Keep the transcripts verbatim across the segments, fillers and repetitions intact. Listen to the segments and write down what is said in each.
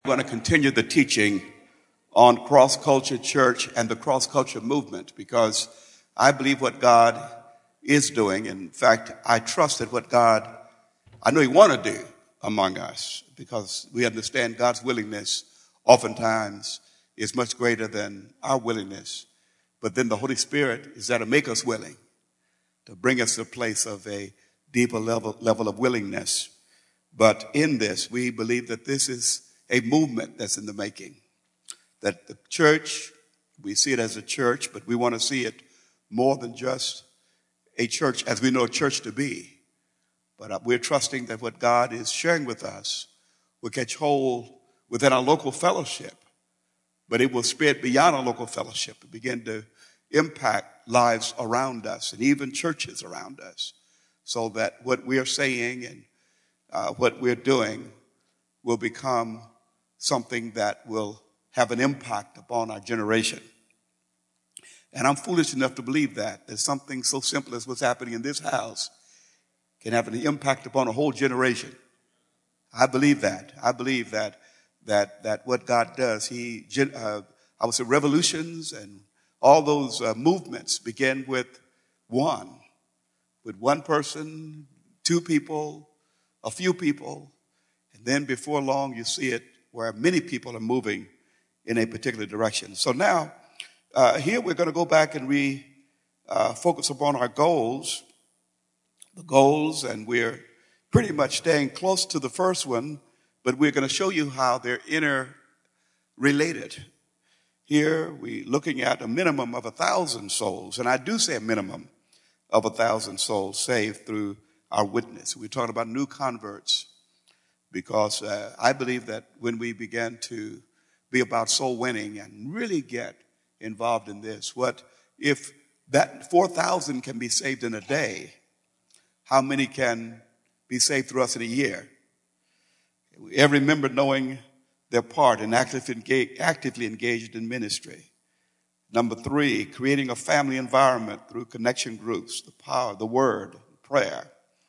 I'm going to continue the teaching on cross-culture church and the cross-culture movement because I believe what God is doing. In fact, I trust that what God, I know He want to do among us because we understand God's willingness oftentimes is much greater than our willingness. But then the Holy Spirit is there to make us willing, to bring us to a place of a deeper level, level of willingness. But in this, we believe that this is a movement that's in the making. That the church, we see it as a church, but we want to see it more than just a church as we know a church to be. But we're trusting that what God is sharing with us will catch hold within our local fellowship, but it will spread beyond our local fellowship and begin to impact lives around us and even churches around us, so that what we are saying and uh, what we're doing will become something that will have an impact upon our generation. And I'm foolish enough to believe that, that something so simple as what's happening in this house can have an impact upon a whole generation. I believe that. I believe that that that what God does, He, uh, I would say revolutions and all those uh, movements begin with one, with one person, two people, a few people, and then before long you see it where many people are moving in a particular direction. So now, uh, here we're going to go back and re uh, focus upon our goals, the goals, and we're pretty much staying close to the first one, but we're going to show you how they're interrelated. Here we're looking at a minimum of a thousand souls, and I do say a minimum of a thousand souls saved through our witness. We're talking about new converts. Because uh, I believe that when we begin to be about soul winning and really get involved in this, what if that four thousand can be saved in a day, how many can be saved through us in a year? Every member knowing their part and actively engaged, actively engaged in ministry. Number three, creating a family environment through connection groups, the power, the word, prayer.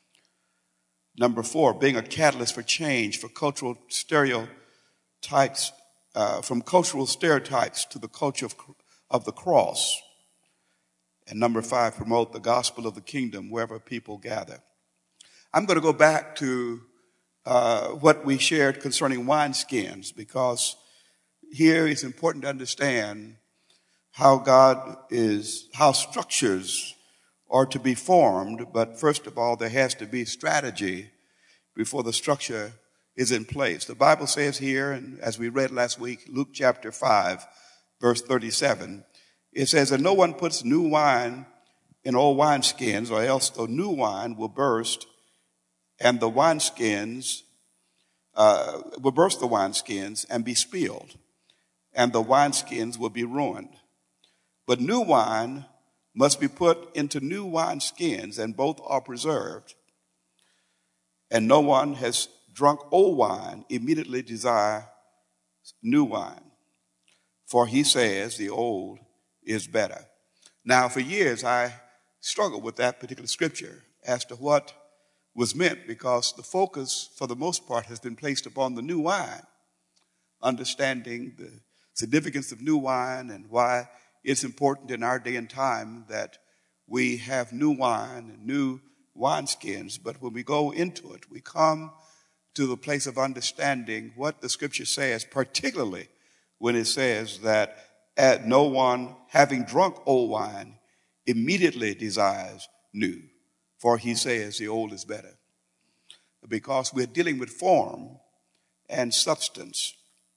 Number four, being a catalyst for change, for cultural stereotypes, uh, from cultural stereotypes to the culture of, of the cross. And number five, promote the gospel of the kingdom wherever people gather. I'm going to go back to uh, what we shared concerning wineskins, because here it's important to understand how God is, how structures are to be formed, but first of all, there has to be strategy before the structure is in place. The Bible says here, and as we read last week, Luke chapter five, verse thirty-seven, it says, and no one puts new wine in old wineskins, or else the new wine will burst, and the wineskins uh, will burst the wineskins and be spilled, and the wineskins will be ruined. But new wine must be put into new wine skins, and both are preserved. And no one has drunk old wine, immediately desire new wine. For he says the old is better. Now, for years, I struggled with that particular scripture as to what was meant, because the focus, for the most part, has been placed upon the new wine, understanding the significance of new wine and why it's important in our day and time that we have new wine and new wineskins. But when we go into it, we come to the place of understanding what the scripture says, particularly when it says that at no one having drunk old wine immediately desires new, for he says the old is better. Because we're dealing with form and substance.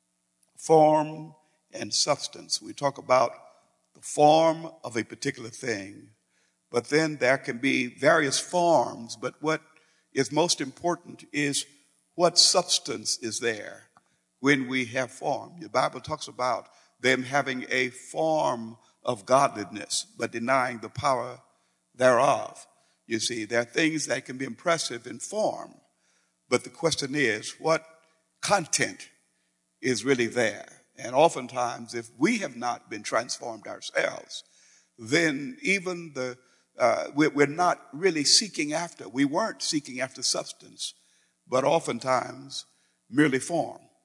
Form and substance. We talk about the form of a particular thing, but then there can be various forms, but what is most important is what substance is there when we have form. The Bible talks about them having a form of godliness, but denying the power thereof. You see, there are things that can be impressive in form, but the question is, what content is really there? And oftentimes, if we have not been transformed ourselves, then even the uh, we're, we're not really seeking after. We weren't seeking after substance, but oftentimes merely form.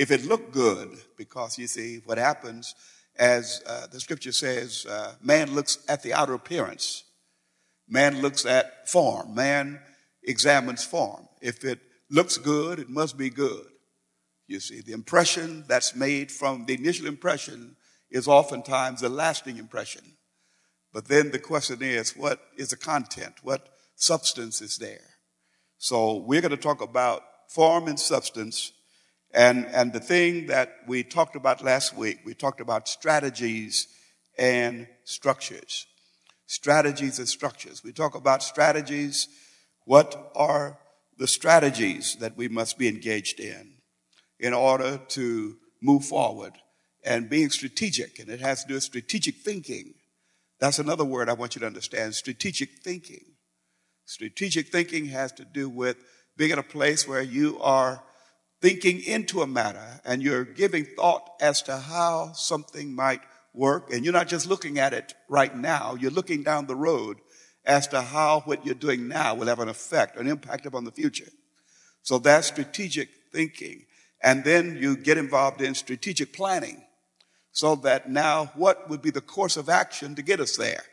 if it looked good, because you see what happens as uh, the scripture says, uh, man looks at the outer appearance. Man looks at form. Man examines form. If it looks good, it must be good. You see, the impression that's made from the initial impression is oftentimes a lasting impression. But then the question is, what is the content? What substance is there? So we're going to talk about form and substance. And, and the thing that we talked about last week, we talked about strategies and structures. Strategies and structures. We talk about strategies. What are the strategies that we must be engaged in in order to move forward? And being strategic, and it has to do with strategic thinking. That's another word I want you to understand, strategic thinking. Strategic thinking has to do with being at a place where you are thinking into a matter and you're giving thought as to how something might work. And you're not just looking at it right now, you're looking down the road as to how what you're doing now will have an effect, an impact upon the future. So that's strategic thinking. And then you get involved in strategic planning. So that now what would be the course of action to get us there?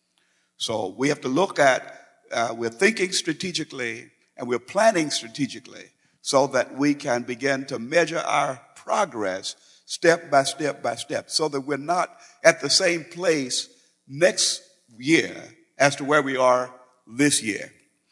So we have to look at, uh, we're thinking strategically and we're planning strategically so that we can begin to measure our progress step by step by step so that we're not at the same place next year as to where we are this year.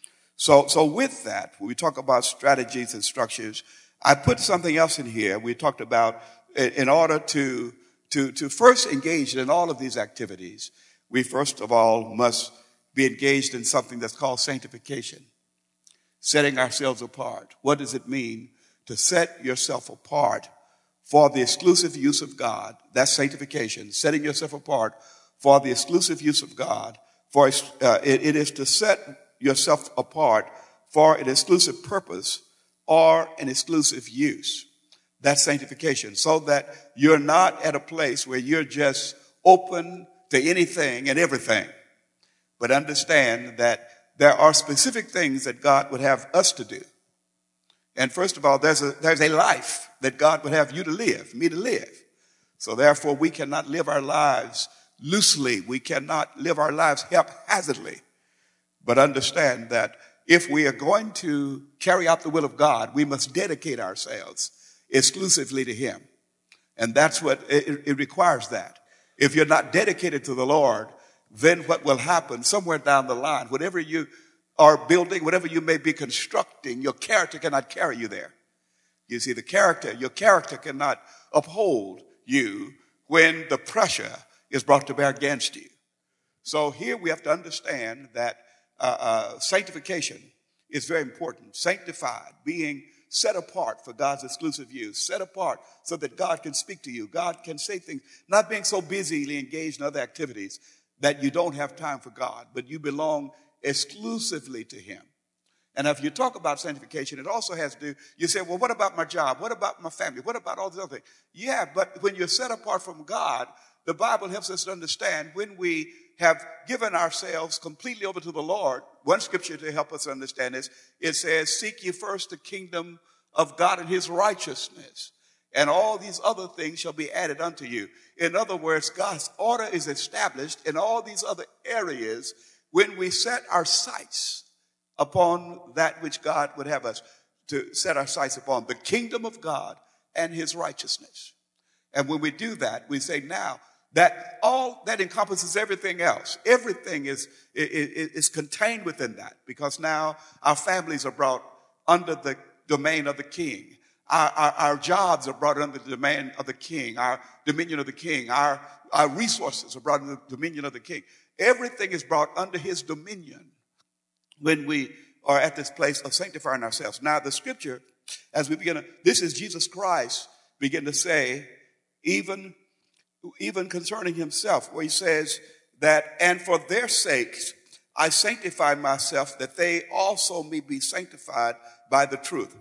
So, so with that, when we talk about strategies and structures, I put something else in here. We talked about in order to To, to first engage in all of these activities, we first of all must be engaged in something that's called sanctification, setting ourselves apart. What does it mean to set yourself apart for the exclusive use of God? That's sanctification, setting yourself apart for the exclusive use of God. For uh, it, it is to set yourself apart for an exclusive purpose or an exclusive use. That's sanctification, so that you're not at a place where you're just open to anything and everything. But understand that there are specific things that God would have us to do. And first of all, there's a, there's a life that God would have you to live, me to live. So therefore, we cannot live our lives loosely. We cannot live our lives haphazardly. But understand that if we are going to carry out the will of God, we must dedicate ourselves exclusively to him. And that's what it, it requires that. If you're not dedicated to the Lord, then what will happen somewhere down the line, whatever you are building, whatever you may be constructing, your character cannot carry you there. You see, the character, your character cannot uphold you when the pressure is brought to bear against you. So here we have to understand that uh, uh, sanctification is very important. Sanctified, being set apart for God's exclusive use. Set apart so that God can speak to you. God can say things. Not being so busily engaged in other activities that you don't have time for God, but you belong exclusively to him. And if you talk about sanctification, it also has to do, you say, well, what about my job? What about my family? What about all these other things? Yeah, but when you're set apart from God, the Bible helps us to understand when we have given ourselves completely over to the Lord. One scripture to help us understand this, it says, seek ye first the kingdom of God and his righteousness, and all these other things shall be added unto you. In other words, God's order is established in all these other areas when we set our sights upon that which God would have us to set our sights upon, the kingdom of God and his righteousness. And when we do that, we say now, that all that encompasses everything else. Everything is, is, is contained within that, because now our families are brought under the domain of the king. Our, our, our jobs are brought under the domain of the king. Our dominion of the king. Our, our resources are brought under the dominion of the king. Everything is brought under his dominion when we are at this place of sanctifying ourselves. Now the scripture, as we begin to, this is Jesus Christ begin to say, even even concerning himself, where he says that, and for their sakes I sanctify myself, that they also may be sanctified by the truth.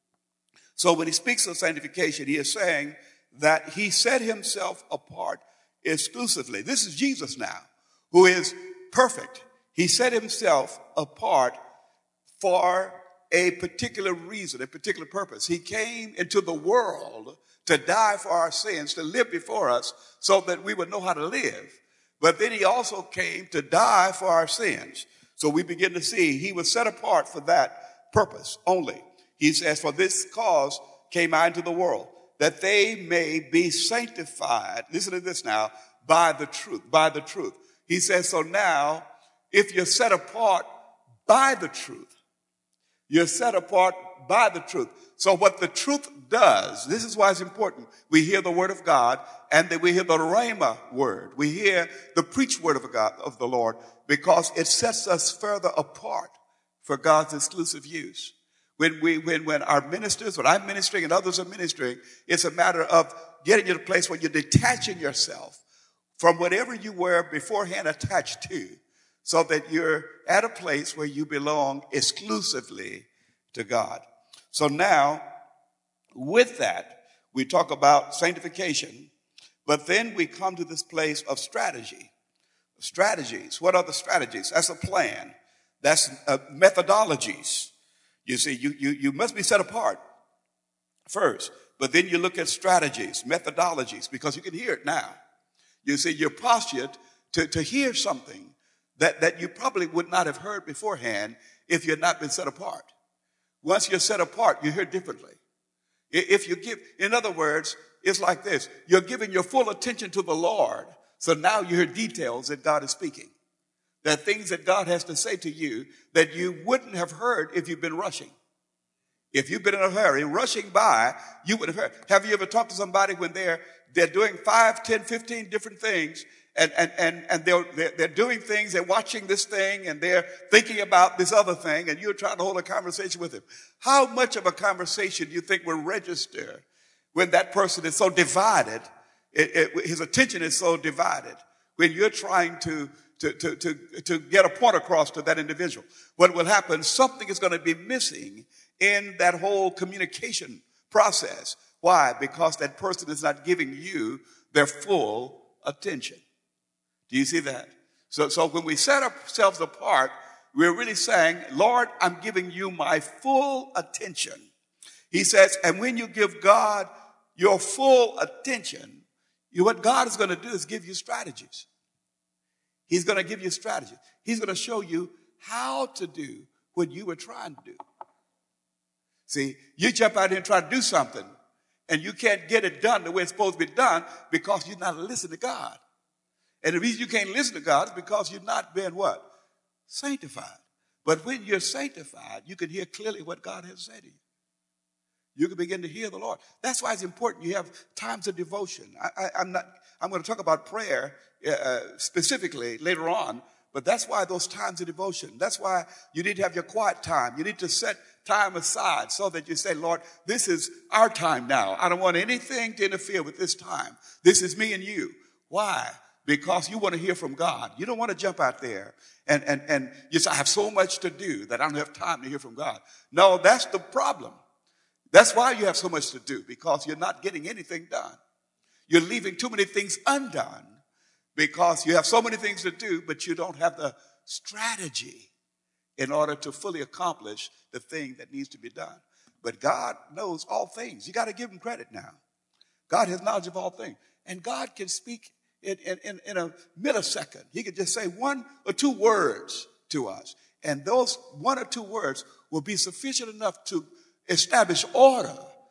So when he speaks of sanctification, he is saying that he set himself apart exclusively. This is Jesus now, who is perfect. He set himself apart for a particular reason, a particular purpose. He came into the world to die for our sins, to live before us so that we would know how to live. But then he also came to die for our sins. So we begin to see he was set apart for that purpose only. He says, for this cause came I into the world, that they may be sanctified. Listen to this now, by the truth, by the truth. He says, so now, if you're set apart by the truth, you're set apart by the truth. So what the truth does, this is why it's important. We hear the word of God, and then we hear the Rhema word. We hear the preached word of God, of the Lord, because it sets us further apart for God's exclusive use. When we, when, when our ministers, when I'm ministering and others are ministering, it's a matter of getting to the place where you're detaching yourself from whatever you were beforehand attached to, so that you're at a place where you belong exclusively to God. So now, with that, we talk about sanctification, but then we come to this place of strategy. Strategies. What are the strategies? That's a plan. That's uh, methodologies. You see, you, you, you must be set apart first, but then you look at strategies, methodologies, because you can hear it now. You see, you're postured to, to hear something that, that you probably would not have heard beforehand if you had not been set apart. Once you're set apart, you hear differently. If you give, in other words, it's like this. You're giving your full attention to the Lord. So now you hear details that God is speaking. There are things that God has to say to you that you wouldn't have heard if you've been rushing. If you've been in a hurry, rushing by, you would have heard. Have you ever talked to somebody when they're, they're doing five, ten, fifteen different things, and, and, and, and they're, they're, they're doing things, they're watching this thing, and they're thinking about this other thing, and you're trying to hold a conversation with them? How much of a conversation do you think will register when that person is so divided, it, it, his attention is so divided, when you're trying to To, to, to, to get a point across to that individual? What will happen, something is going to be missing in that whole communication process. Why? Because that person is not giving you their full attention. Do you see that? So, so when we set ourselves apart, we're really saying, Lord, I'm giving you my full attention. He says, and when you give God your full attention, you, what God is going to do is give you strategies. He's going to give you strategy. He's going to show you how to do what you were trying to do. See, you jump out here and try to do something, and you can't get it done the way it's supposed to be done because you're not listening to God. And the reason you can't listen to God is because you've not been what? Sanctified. But when you're sanctified, you can hear clearly what God has said to you. You can begin to hear the Lord. That's why it's important you have times of devotion. I, I, I'm not. I'm going to talk about prayer uh, specifically later on, but that's why those times of devotion. That's why you need to have your quiet time. You need to set time aside so that you say, Lord, this is our time now. I don't want anything to interfere with this time. This is me and you. Why? Because you want to hear from God. You don't want to jump out there and, and, and you say, I have so much to do that I don't have time to hear from God. No, that's the problem. That's why you have so much to do, because you're not getting anything done. You're leaving too many things undone because you have so many things to do, but you don't have the strategy in order to fully accomplish the thing that needs to be done. But God knows all things. You got to give him credit now. God has knowledge of all things. And God can speak in, in, in a millisecond. He can just say one or two words to us. And those one or two words will be sufficient enough to establish order.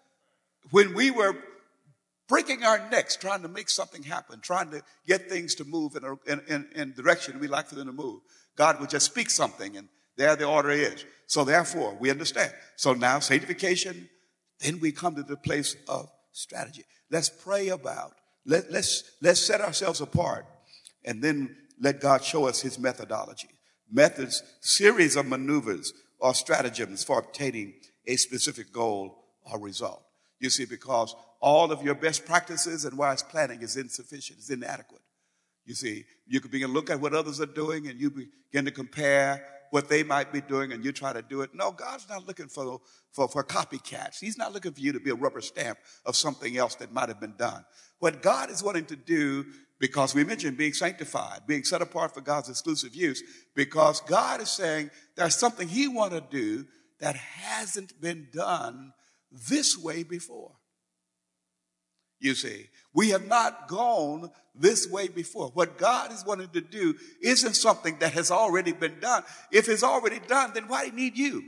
When we were breaking our necks trying to make something happen, trying to get things to move in a in, in, in direction we like for them to move, God would just speak something, and there the order is. So therefore, we understand. So now sanctification, then we come to the place of strategy. Let's pray about, let, let's, let's set ourselves apart, and then let God show us his methodology. Methods, series of maneuvers or stratagems for obtaining a specific goal or result. You see, because all of your best practices and wise planning is insufficient, it's inadequate. You see, you can begin to look at what others are doing and you begin to compare what they might be doing and you try to do it. No, God's not looking for, for, for copycats. He's not looking for you to be a rubber stamp of something else that might have been done. What God is wanting to do, because we mentioned being sanctified, being set apart for God's exclusive use, because God is saying there's something he wants to do that hasn't been done this way before. You see, we have not gone this way before. What God is wanting to do isn't something that has already been done. If it's already done, then why do he need you?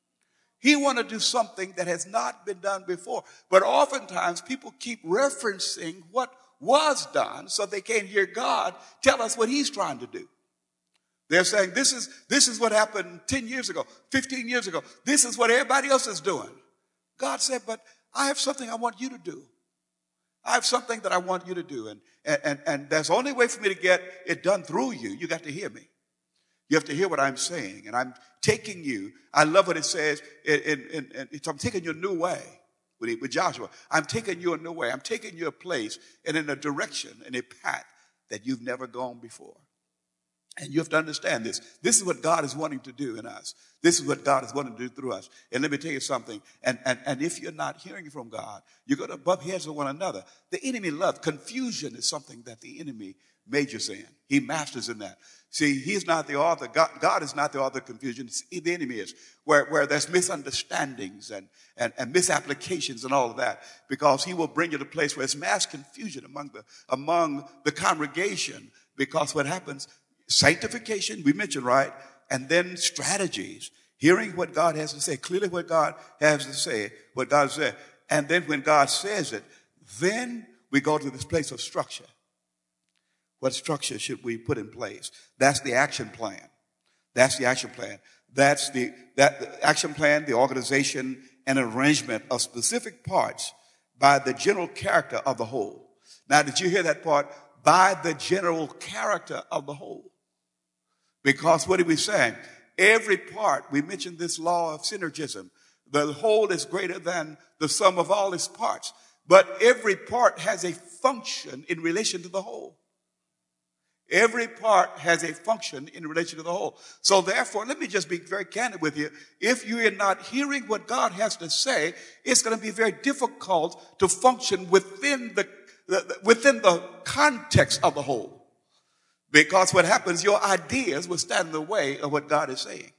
He wants to do something that has not been done before. But oftentimes people keep referencing what was done so they can't hear God tell us what he's trying to do. They're saying, this is, this is what happened ten years ago, fifteen years ago. This is what everybody else is doing. God said, but I have something I want you to do. I have something that I want you to do. And, and, and there's only way for me to get it done through you. You got to hear me. You have to hear what I'm saying. And I'm taking you. I love what it says. In, in, in, in, I'm taking you a new way with, with Joshua. I'm taking you a new way. I'm taking you a place and in a direction and a path that you've never gone before. And you have to understand this. This is what God is wanting to do in us. This is what God is wanting to do through us. And let me tell you something. And, and, and if you're not hearing from God, you're going to bump heads with one another. The enemy loves confusion is something that the enemy majors in. He masters in that. See, he's not the author. God, God is not the author of confusion. It's, the enemy is. Where, where there's misunderstandings and, and, and misapplications and all of that. Because he will bring you to a place where it's mass confusion among the, among the congregation. Because what happens, sanctification, we mentioned, right? And then strategies. Hearing what God has to say. Clearly what God has to say. What God said. And then when God says it, then we go to this place of structure. What structure should we put in place? That's the action plan. That's the action plan. That's the, that the action plan, the organization and arrangement of specific parts by the general character of the whole. Now, did you hear that part? By the general character of the whole. Because what are we saying? Every part, we mentioned this law of synergism. The whole is greater than the sum of all its parts. But every part has a function in relation to the whole. Every part has a function in relation to the whole. So therefore, let me just be very candid with you. If you are not hearing what God has to say, it's going to be very difficult to function within the, the within the context of the whole. Because what happens, your ideas will stand in the way of what God is saying.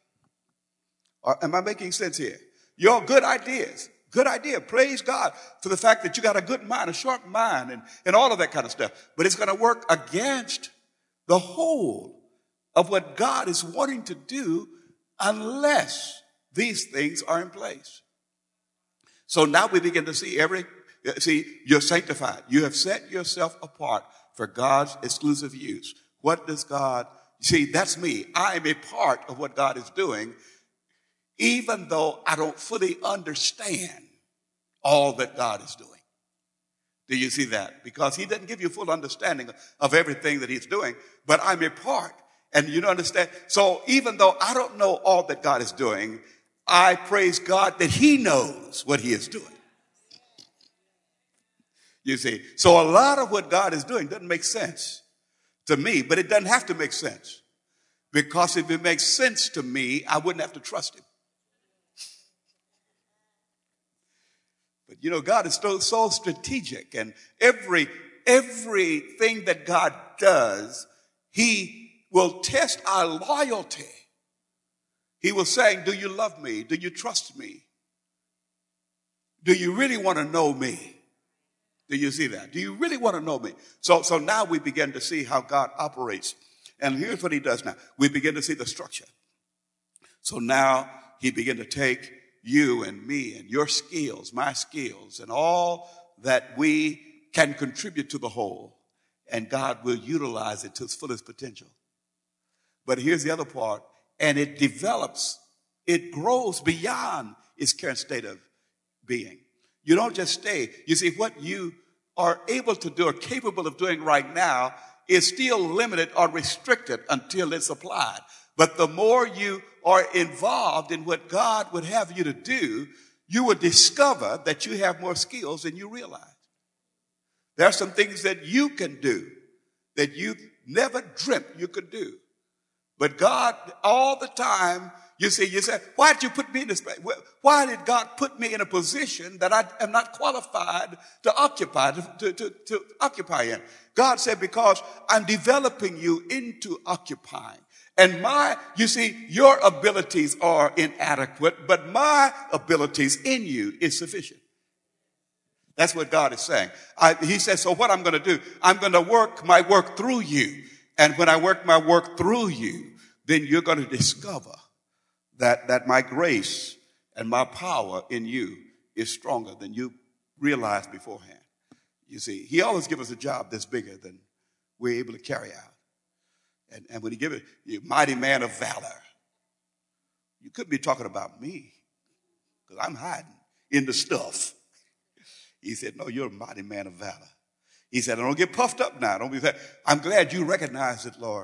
Or, am I making sense here? Your good ideas. Good idea. Praise God for the fact that you got a good mind, a sharp mind, and, and all of that kind of stuff. But it's going to work against the whole of what God is wanting to do unless these things are in place. So now we begin to see every, see, you're sanctified. You have set yourself apart for God's exclusive use. What does God, see, that's me. I am a part of what God is doing, even though I don't fully understand all that God is doing. Do you see that? Because he doesn't give you full understanding of everything that he's doing, but I'm a part. And you don't understand. So even though I don't know all that God is doing, I praise God that he knows what he is doing. You see, so a lot of what God is doing doesn't make sense to me, but it doesn't have to make sense. Because if it makes sense to me, I wouldn't have to trust him. But you know, God is so, so strategic, and every, everything that God does, he will test our loyalty. He was saying, do you love me? Do you trust me? Do you really want to know me? Do you see that? Do you really want to know me? So, so now we begin to see how God operates. And here's what he does now. We begin to see the structure. So now he began to take you and me and your skills, my skills, and all that we can contribute to the whole. And God will utilize it to its fullest potential. But here's the other part. And it develops, it grows beyond its current state of being. You don't just stay. You see, what you are able to do or capable of doing right now is still limited or restricted until it's applied. But the more you are involved in what God would have you to do, you will discover that you have more skills than you realize. There are some things that you can do that you never dreamt you could do. But God, all the time, you see, you say, why did you put me in this place? Why did God put me in a position that I am not qualified to occupy, to, to, to occupy in? God said, because I'm developing you into occupying. And my, you see, your abilities are inadequate, but my abilities in you is sufficient. That's what God is saying. I, he says, so what I'm going to do, I'm going to work my work through you. And when I work my work through you, then you're going to discover that, that my grace and my power in you is stronger than you realized beforehand. You see, he always gives us a job that's bigger than we're able to carry out. And, and when he gives it, you mighty man of valor. You couldn't be talking about me because I'm hiding in the stuff. He said, no, you're a mighty man of valor. He said, don't get puffed up now. Don't be that. I'm glad you recognize it, Lord.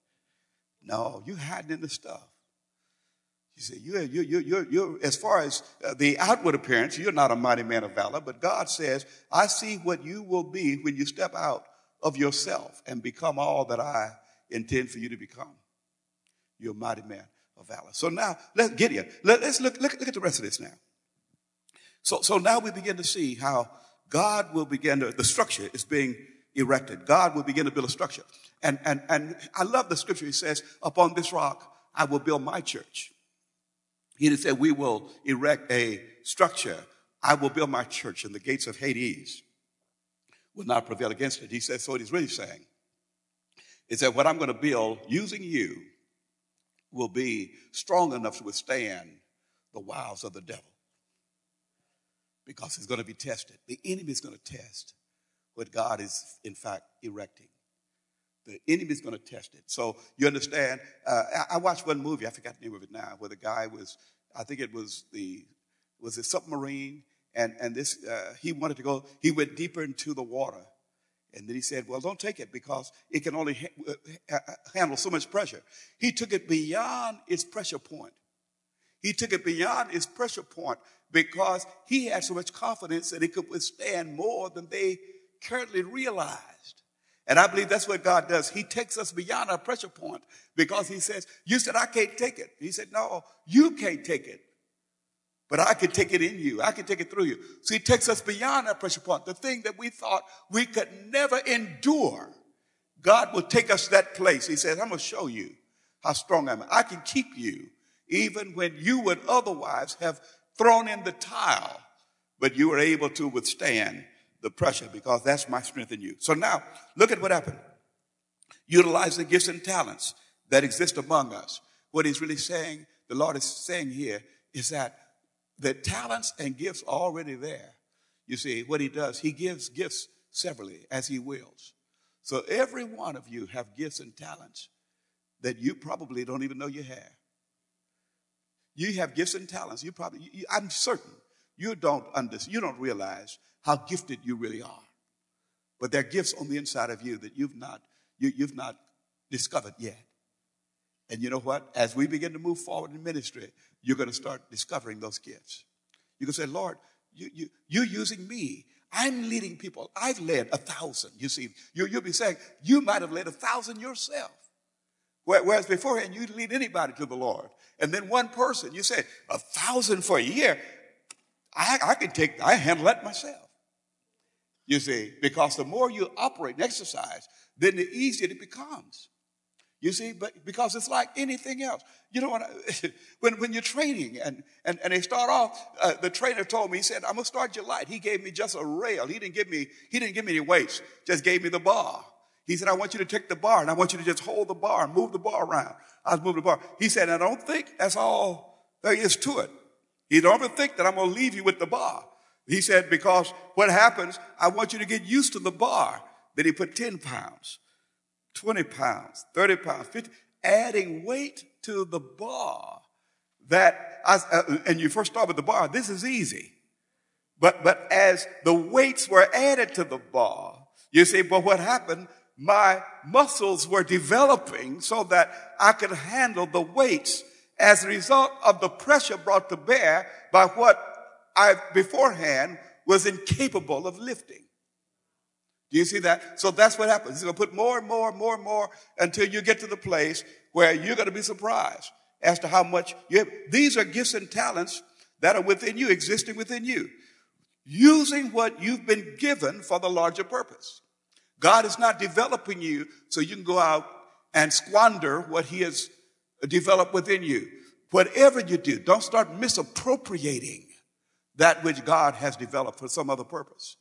No, you're hiding in the stuff. You see, you're, you're, you're, you're, you're as far as uh, the outward appearance, you're not a mighty man of valor, but God says, I see what you will be when you step out of yourself and become all that I intend for you to become. You're a mighty man of valor. So now, let's get you. Let, let's look, look, look at the rest of this now. So, so now we begin to see how God will begin to, the structure is being erected. God will begin to build a structure. And, and, and I love the scripture. He says, upon this rock, I will build my church. He didn't say we will erect a structure. I will build my church, and the gates of Hades will not prevail against it. He says, so what he's really saying is that what I'm going to build using you will be strong enough to withstand the wiles of the devil. Because it's going to be tested. The enemy is going to test what God is, in fact, erecting. The enemy is going to test it. So you understand, uh, I, I watched one movie, I forgot the name of it now, where the guy was, I think it was the, was a submarine, and, and this, uh, he wanted to go, he went deeper into the water. And then he said, well, don't take it because it can only ha- ha- handle so much pressure. He took it beyond its pressure point. He took it beyond its pressure point because he had so much confidence that it could withstand more than they currently realized. And I believe that's what God does. He takes us beyond our pressure point because he says, you said, I can't take it. He said, no, you can't take it. But I can take it in you. I can take it through you. So he takes us beyond our pressure point. The thing that we thought we could never endure, God will take us to that place. He says, I'm going to show you how strong I am. I can keep you even when you would otherwise have thrown in the towel, but you were able to withstand the pressure because that's my strength in you. So now, look at what happened. Utilize the gifts and talents that exist among us. What he's really saying, the Lord is saying here, is that the talents and gifts are already there. You see, what he does, he gives gifts severally as he wills. So every one of you have gifts and talents that you probably don't even know you have. You have gifts and talents. You probably, you, I'm certain you don't understand, you don't realize how gifted you really are. But there are gifts on the inside of you that you've not, you, you've not discovered yet. And you know what? As we begin to move forward in ministry, you're going to start discovering those gifts. You can say, Lord, you, you, you're using me. I'm leading people. I've led a thousand. You see, you, you'll be saying, you might have led a thousand yourself. Whereas beforehand, you'd lead anybody to the Lord. And then one person, you say, a thousand for a year. I, I can take, I handle that myself. You see, because the more you operate and exercise, then the easier it becomes. You see, but because it's like anything else. You know, when, when you're training and, and, and they start off, uh, the trainer told me, he said, I'm going to start you light. He gave me just a rail. He didn't give me, he didn't give me any weights, just gave me the bar. He said, I want you to take the bar and I want you to just hold the bar and move the bar around. I was moving the bar. He said, I don't think that's all there is to it. You don't ever think that I'm going to leave you with the bar. He said, because what happens, I want you to get used to the bar. Then he put ten pounds, twenty pounds, thirty pounds, fifty, adding weight to the bar. That, I, uh, and you first start with the bar, this is easy. But, but as the weights were added to the bar, you say, but what happened? My muscles were developing so that I could handle the weights as a result of the pressure brought to bear by what I beforehand was incapable of lifting. Do you see that? So that's what happens. He's going to put more and more and more and more until you get to the place where you're going to be surprised as to how much you have. These are gifts and talents that are within you, existing within you, using what you've been given for the larger purpose. God is not developing you so you can go out and squander what he has developed within you. Whatever you do, don't start misappropriating that which God has developed for some other purpose.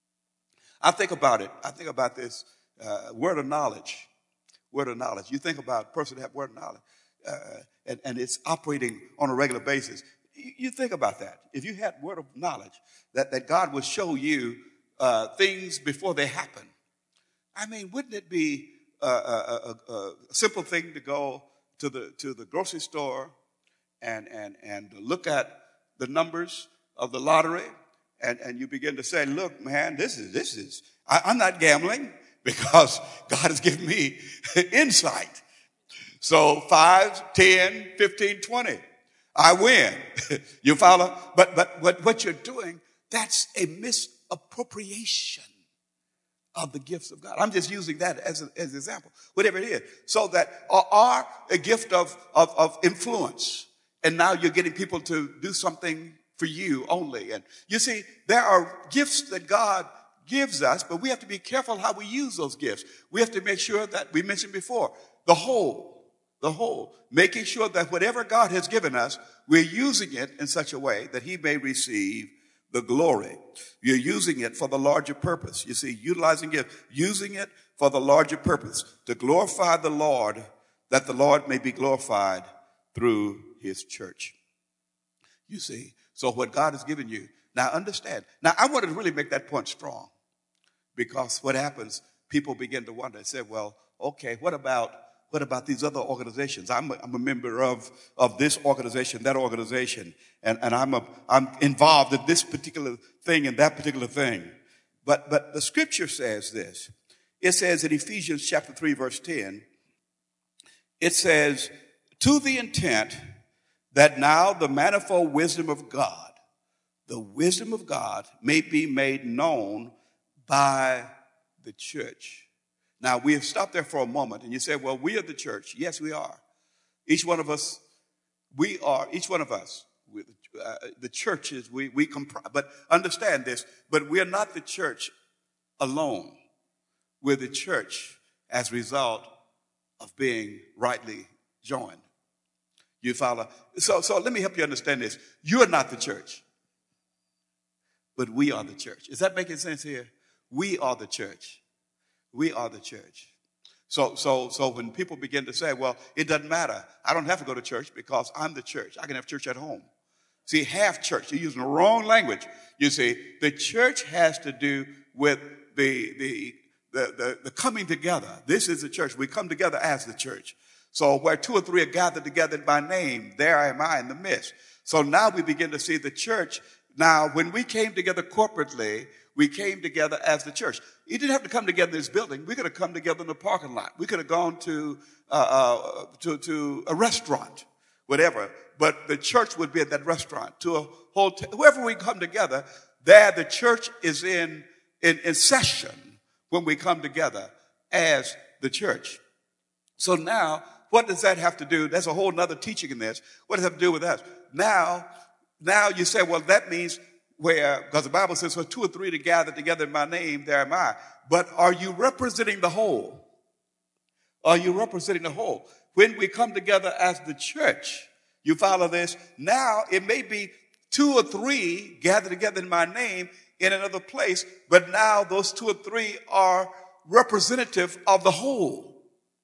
I think about it. I think about this uh, word of knowledge. Word of knowledge. You think about a person that have word of knowledge, uh, and, and it's operating on a regular basis. You, you think about that. If you had word of knowledge, that, that God would show you uh, things before they happen. I mean, wouldn't it be a, a, a, a simple thing to go to the to the grocery store and and and look at the numbers of the lottery, and, and you begin to say, look, man, this is this is I, I'm not gambling because God has given me insight. So five, ten, fifteen, twenty, I win. You follow? But but but what you're doing, that's a misappropriation of the gifts of God. I'm just using that as, a, as an example, whatever it is. So that are a gift of, of, of influence. And now you're getting people to do something for you only. And you see, there are gifts that God gives us, but we have to be careful how we use those gifts. We have to make sure that, we mentioned before, the whole, the whole, making sure that whatever God has given us, we're using it in such a way that he may receive the glory. You're using it for the larger purpose. You see, utilizing it, using it for the larger purpose, to glorify the Lord, that the Lord may be glorified through his church. You see, so what God has given you, now understand. Now, I want to really make that point strong, because what happens, people begin to wonder and say, well, okay, what about What about these other organizations? I'm a, I'm a member of, of this organization, that organization, and, and I'm a, I'm involved in this particular thing and that particular thing. But, but the scripture says this. It says in Ephesians chapter three, verse ten, it says, to the intent that now the manifold wisdom of God, the wisdom of God may be made known by the church. Now, we have stopped there for a moment, and you say, well, we are the church. Yes, we are. Each one of us, we are, each one of us, we, uh, the churches, we, we comprise, but understand this, but we are not the church alone. We're the church as a result of being rightly joined. You follow? So, so let me help you understand this. You are not the church, but we are the church. Is that making sense here? We are the church. We are the church. So, so, so when people begin to say, well, it doesn't matter. I don't have to go to church because I'm the church. I can have church at home. See, half church. You're using the wrong language. You see, the church has to do with the, the, the, the, the coming together. This is the church. We come together as the church. So where two or three are gathered together by name, there am I in the midst. So now we begin to see the church. Now, when we came together corporately, we came together as the church. You didn't have to come together in this building. We could have come together in the parking lot. We could have gone to, uh, uh, to, to a restaurant, whatever. But the church would be at that restaurant, to a hotel. Wherever we come together, there the church is in, in, in session when we come together as the church. So now, what does that have to do? There's a whole nother teaching in this. What does that have to do with us? Now, now you say, well, that means where, because the Bible says, for two or three to gather together in my name, there am I. But are you representing the whole? Are you representing the whole? When we come together as the church, you follow this? Now, it may be two or three gathered together in my name in another place, but now those two or three are representative of the whole.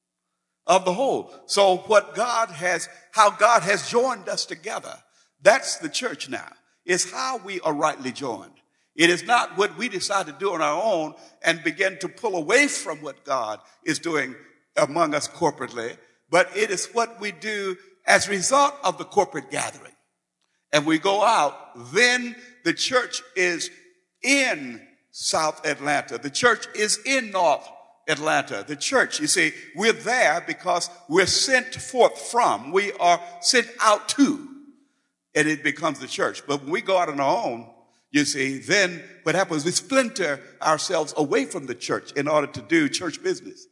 Of the whole. So what God has, how God has joined us together, that's the church now. It's how we are rightly joined. It is not what we decide to do on our own and begin to pull away from what God is doing among us corporately, but it is what we do as a result of the corporate gathering. And we go out, then the church is in South Atlanta. The church is in North Atlanta. The church, you see, we're there because we're sent forth from, we are sent out to. And it becomes the church. But when we go out on our own, you see, then what happens, we splinter ourselves away from the church in order to do church business.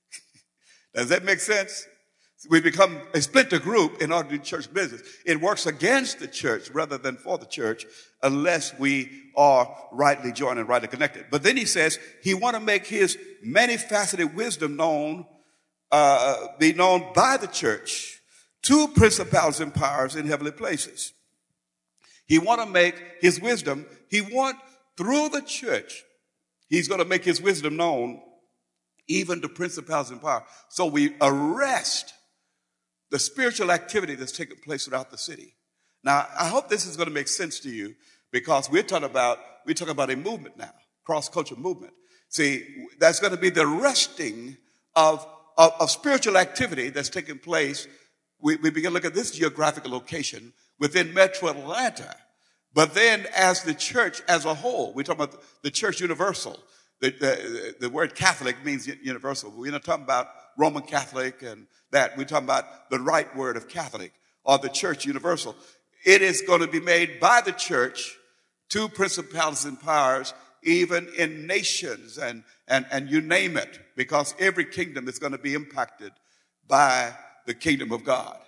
Does that make sense? We become a splinter group in order to do church business. It works against the church rather than for the church unless we are rightly joined and rightly connected. But then he says he want to make his many-faceted wisdom known, uh, be known by the church to principalities and powers in heavenly places. He want to make his wisdom, he want through the church, he's going to make his wisdom known even to principalities and power. So we arrest the spiritual activity that's taking place throughout the city. Now, I hope this is going to make sense to you, because we're talking about, we're talking about a movement now, cross-cultural movement. See, that's going to be the arresting of, of, of spiritual activity that's taking place. We, we begin to look at this geographical location within Metro Atlanta. But then as the church as a whole, we're talking about the church universal. The, the, the word Catholic means universal. We're not talking about Roman Catholic and that. We're talking about the right word of Catholic, or the church universal. It is going to be made by the church to principalities and powers, even in nations and, and, and you name it, because every kingdom is going to be impacted by the kingdom of God.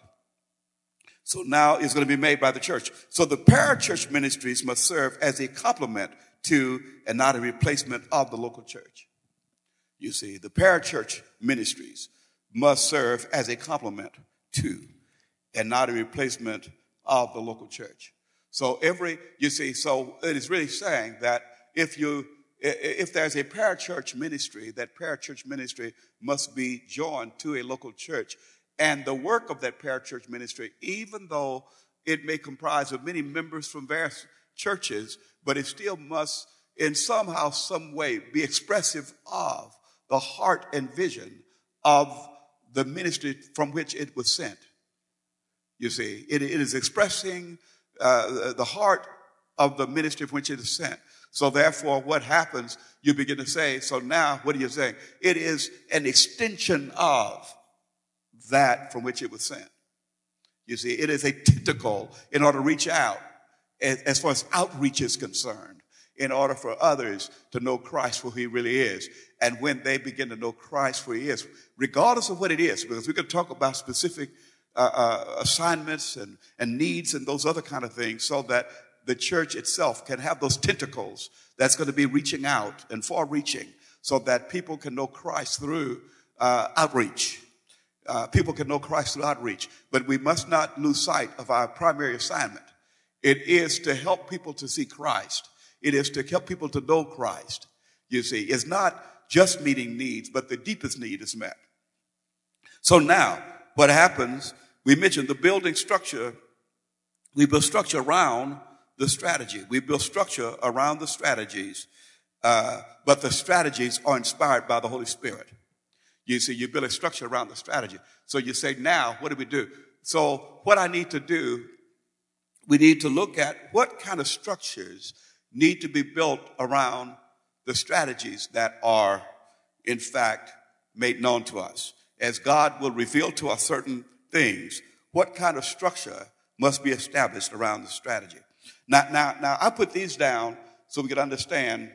So now it's going to be made by the church. So the parachurch ministries must serve as a complement to and not a replacement of the local church. You see, the parachurch ministries must serve as a complement to and not a replacement of the local church. So every, you see, so it is really saying that if you, if there's a parachurch ministry, that parachurch ministry must be joined to a local church. And the work of that parachurch ministry, even though it may comprise of many members from various churches, but it still must in somehow, some way be expressive of the heart and vision of the ministry from which it was sent. You see, it, it is expressing uh, the heart of the ministry from which it is sent. So therefore, what happens, you begin to say, so now, what are you saying? It is an extension of that from which it was sent. You see, it is a tentacle in order to reach out as, as far as outreach is concerned, in order for others to know Christ for who he really is. And when they begin to know Christ for who he is, regardless of what it is, because we can talk about specific uh, uh, assignments and, and needs and those other kind of things, so that the church itself can have those tentacles that's going to be reaching out and far-reaching, so that people can know Christ through uh, outreach. Uh, people can know Christ through outreach. But we must not lose sight of our primary assignment. It is to help people to see Christ. It is to help people to know Christ. You see, it's not just meeting needs, but the deepest need is met. So now, what happens, we mentioned the building structure. We build structure around the strategy. We build structure around the strategies, uh, but the strategies are inspired by the Holy Spirit. You see, you build a structure around the strategy. So you say, now, what do we do? So what I need to do, we need to look at what kind of structures need to be built around the strategies that are, in fact, made known to us. As God will reveal to us certain things, what kind of structure must be established around the strategy? Now, now, now I put these down so we can understand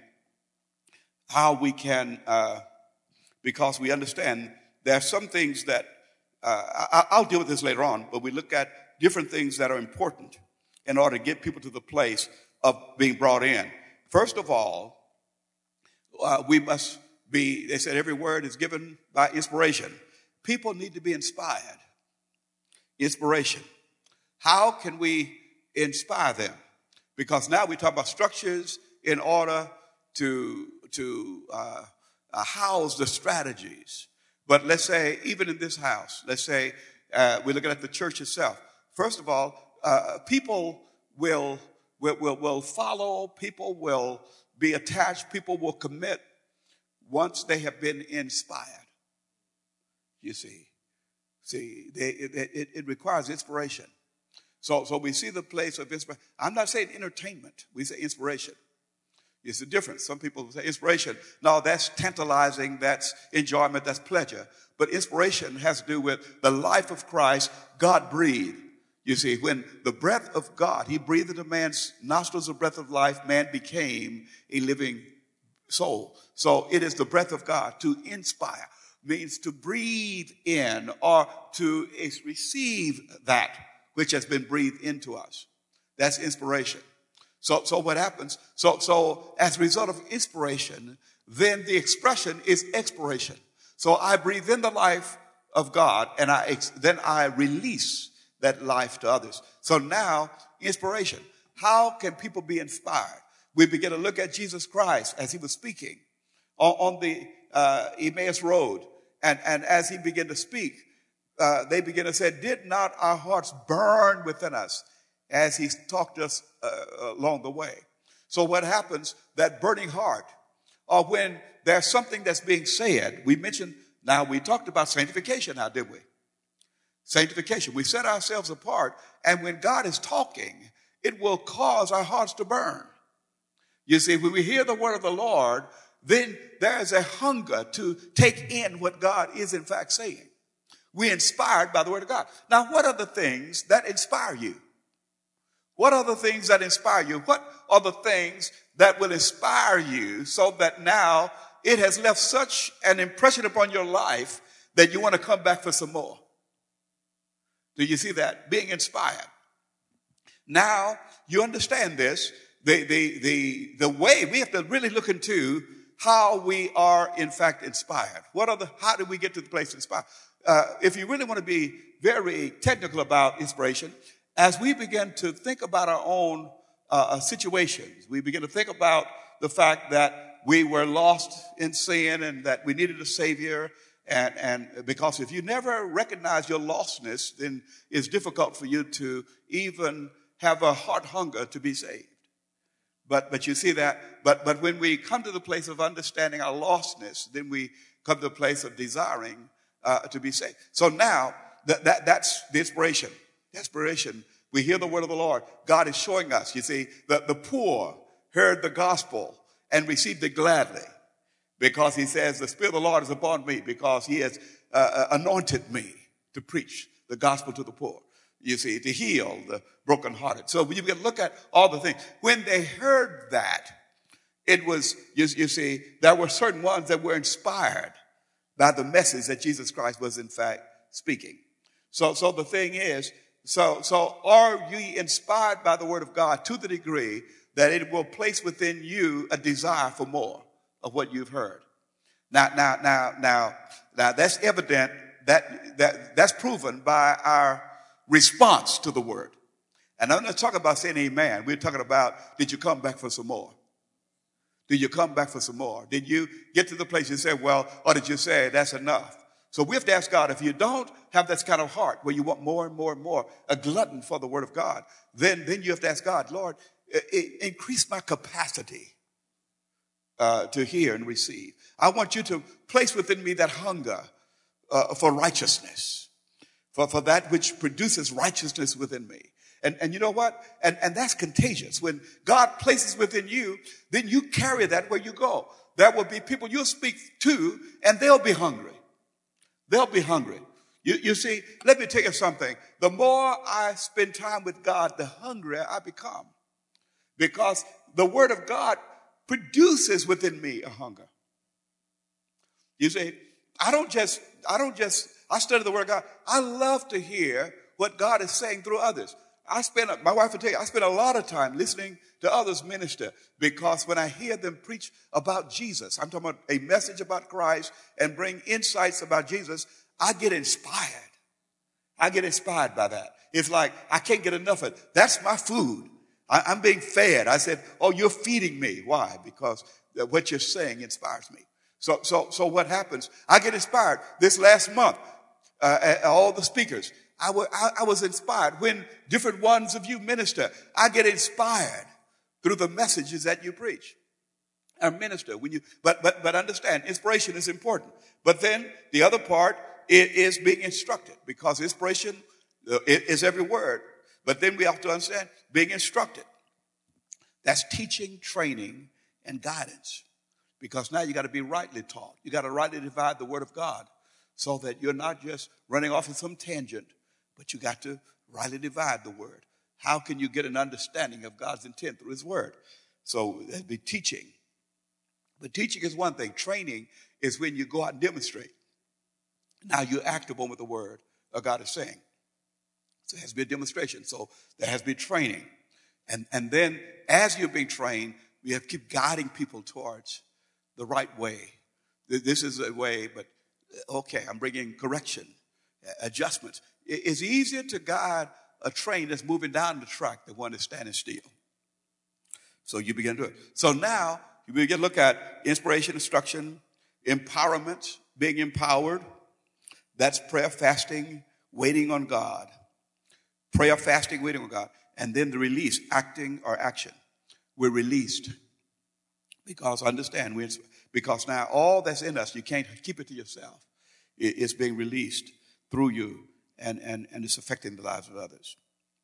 how we can, uh, because we understand there are some things that, uh, I, I'll deal with this later on, but we look at different things that are important in order to get people to the place of being brought in. First of all, uh, we must be, they said every word is given by inspiration. People need to be inspired. Inspiration. How can we inspire them? Because now we talk about structures in order to, to uh, uh, house the strategies. But let's say, even in this house, let's say uh, we're looking at the church itself. First of all, uh, people will, will, will, will follow, people will be attached, people will commit once they have been inspired. You see, see, they, it, it, it requires inspiration. So, so we see the place of inspiration. I'm not saying entertainment. We say inspiration. It's the difference. Some people say inspiration. No, that's tantalizing. That's enjoyment. That's pleasure. But inspiration has to do with the life of Christ. God breathed. You see, when the breath of God, he breathed into man's nostrils the breath of life, man became a living soul. So it is the breath of God. To inspire means to breathe in or to receive that which has been breathed into us. That's inspiration. So, so what happens? So, so as a result of inspiration, then the expression is expiration. So I breathe in the life of God, and I then I release that life to others. So now, inspiration. how can people be inspired? We begin to look at Jesus Christ as he was speaking on, on the uh, Emmaus Road. And, and as he began to speak, uh, they began to say, did not our hearts burn within us as he talked to us uh, along the way? So what happens, that burning heart, or when there's something that's being said, we mentioned, now we talked about sanctification now, did we? Sanctification. We set ourselves apart, and when God is talking, it will cause our hearts to burn. You see, when we hear the word of the Lord, then there is a hunger to take in what God is in fact saying. We're inspired by the word of God. Now, what are the things that inspire you? What are the things that inspire you? What are the things that will inspire you so that now it has left such an impression upon your life that you want to come back for some more? Do you see that? Being inspired. Now, you understand this. The, the, the, the way we have to really look into how we are in fact inspired. What are the, how do we get to the place inspired? Uh, if you really want to be very technical about inspiration, as we begin to think about our own uh, situations, we begin to think about the fact that we were lost in sin and that we needed a Savior. And, and because if you never recognize your lostness, then it's difficult for you to even have a heart hunger to be saved. But, but you see that, but, but when we come to the place of understanding our lostness, then we come to the place of desiring uh, to be saved. So now that, that, that's the inspiration. The inspiration. We hear the word of the Lord. God is showing us, you see, that the poor heard the gospel and received it gladly because he says, the Spirit of the Lord is upon me because he has uh, anointed me to preach the gospel to the poor. You see, to heal the brokenhearted. So when you can look at all the things, when they heard that, it was, you, you see, there were certain ones that were inspired by the message that Jesus Christ was in fact speaking. So, so the thing is, so, so are you inspired by the word of God to the degree that it will place within you a desire for more of what you've heard? Now, now, now, now, now that's evident, that, that, that's proven by our response to the word. And I'm not talking about saying amen. We're talking about, did you come back for some more? Did you come back for some more? Did you get to the place you say, well, or did you say that's enough? So we have to ask God, if you don't have this kind of heart where you want more and more and more, a glutton for the word of God, then, then you have to ask God, Lord, increase my capacity uh, to hear and receive. I want you to place within me that hunger uh, for righteousness. For, for that which produces righteousness within me. And, and you know what? And, and that's contagious. When God places within you, then you carry that where you go. There will be people you'll speak to, and they'll be hungry. They'll be hungry. You, you see, let me tell you something. The more I spend time with God, the hungrier I become. Because the word of God produces within me a hunger. You see, I don't just, I don't just, I study the word of God. I love to hear what God is saying through others. I spend, my wife will tell you, I spend a lot of time listening to others minister because when I hear them preach about Jesus, I'm talking about a message about Christ and bring insights about Jesus, I get inspired. I get inspired by that. It's like, I can't get enough of it. That's my food. I, I'm being fed. I said, oh, you're feeding me. Why? Because what you're saying inspires me. So, so, so what happens? I get inspired. This last month, uh, all the speakers, I, w- I, I was inspired. When different ones of you minister, I get inspired through the messages that you preach. I minister when you, but, but, but understand, inspiration is important. But then the other part is, is being instructed, because inspiration is every word. But then we have to understand being instructed. That's teaching, training, and guidance. Because now you got to be rightly taught. You got to rightly divide the word of God so that you're not just running off in some tangent, but you got to rightly divide the word. How can you get an understanding of God's intent through his word? So that'd be teaching. But teaching is one thing. Training is when you go out and demonstrate. Now you're act upon what the word of God is saying. So it has to be a demonstration. So there has to be training. And, and then as you're being trained, we have to keep guiding people towards the right way. This is a way, but okay, I'm bringing correction, adjustments. It's easier to guide a train that's moving down the track than one that's standing still. So you begin to do it. So now you begin to look at inspiration, instruction, empowerment, being empowered. That's prayer, fasting, waiting on God. Prayer, fasting, waiting on God. And then the release, acting or action. We're released. Because understand, we're, because now all that's in us, you can't keep it to yourself. It, it's being released through you, and, and, and it's affecting the lives of others.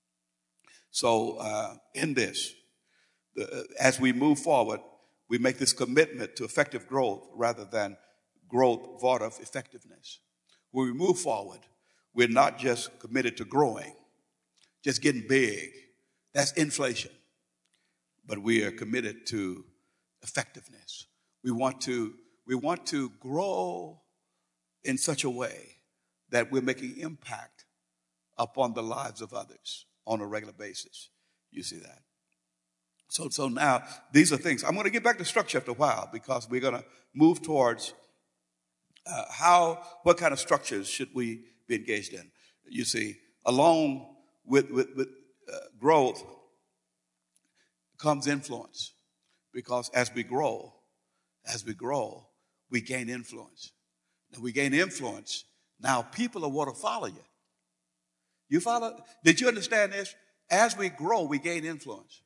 So uh, in this, the, as we move forward, we make this commitment to effective growth rather than growth void of effectiveness. When we move forward, we're not just committed to growing, just getting big. That's inflation. But we are committed to effectiveness. We want to, we want to grow in such a way that we're making impact upon the lives of others on a regular basis. You see that? So, so now these are things. I'm going to get back to structure after a while because we're going to move towards uh, how, what kind of structures should we be engaged in? You see, along with, with, with uh, growth comes influence, because as we grow, as we grow, we gain influence. Now we gain influence. Now people are want to follow you. You follow? Did you understand this? As we grow, we gain influence.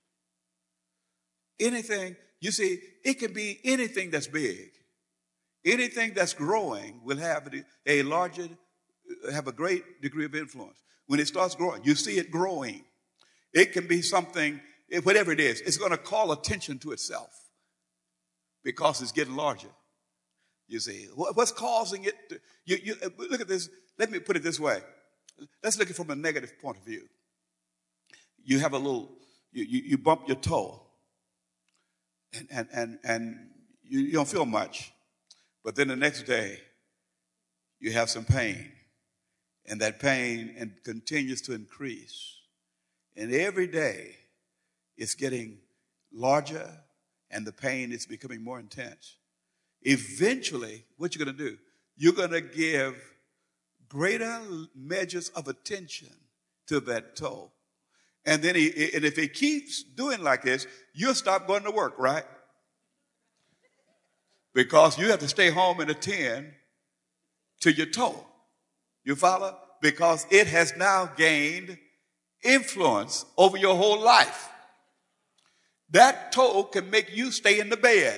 Anything, you see, it can be anything that's big. Anything that's growing will have a larger, have a great degree of influence. When it starts growing, you see it growing. It can be something, whatever it is, it's going to call attention to itself because it's getting larger. You see, what's causing it? To, you, you, look at this. Let me put it this way. Let's look at it from a negative point of view. You have a little, you, you, you bump your toe, and, and, and, and you, you don't feel much. But then the next day, you have some pain, and that pain and continues to increase. And every day, it's getting larger, and the pain is becoming more intense. Eventually, what you're going to do, you're going to give greater measures of attention to that toe. And then, he, and if he keeps doing like this, you'll stop going to work, right? Because you have to stay home and attend to your toe. You follow? Because it has now gained influence over your whole life. That toe can make you stay in the bed.